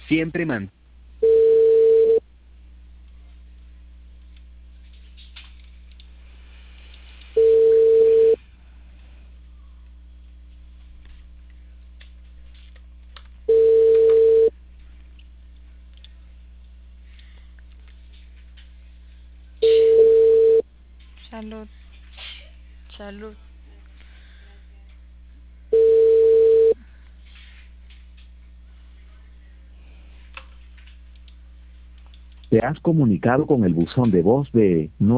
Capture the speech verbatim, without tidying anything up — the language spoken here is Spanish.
Siempre man. Salud, salud. Te has comunicado con el buzón de voz de